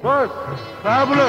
Good. Fabulous.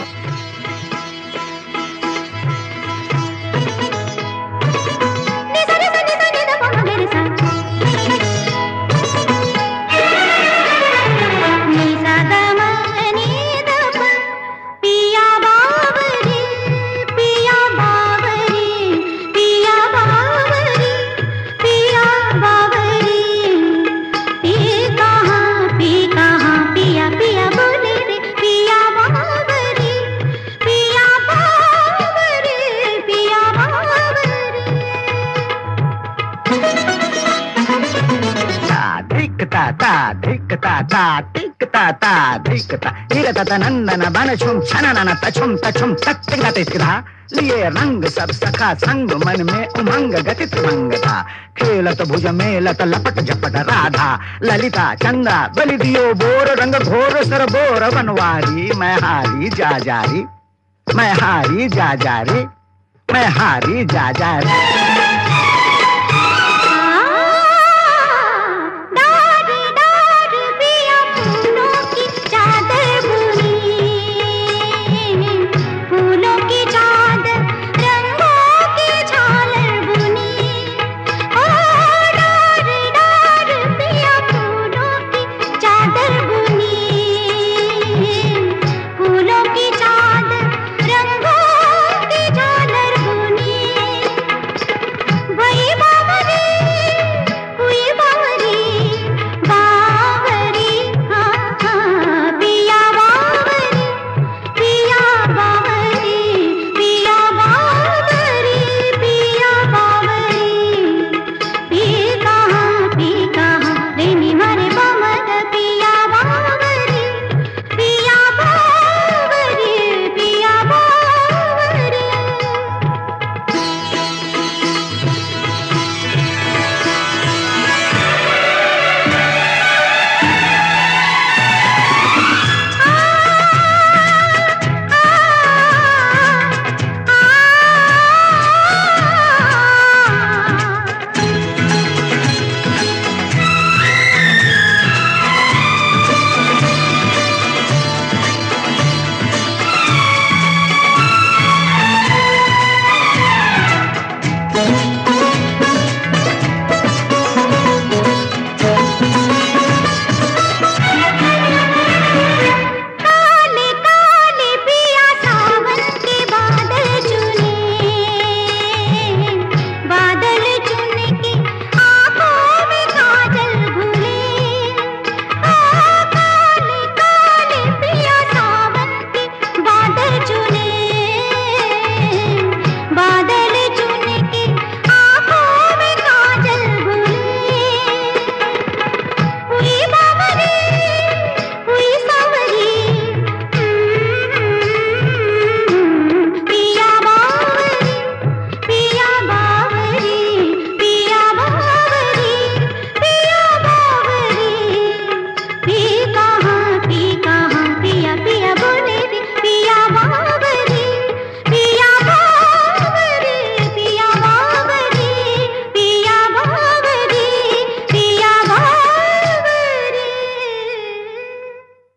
नंदन बन छुम छनन तछुम तछुम तत्तिगतिस्किधा लिए रंग सब सखा संग मन में उमंग गतित मंग था खेलत भुज मेलत लपट झपट राधा ललिता चंदा बलि दियो बोर रंग घोर सर बोर बनवारी मैं हारी जा जारी मैं हारी जा जारी मैं हारी जा जारी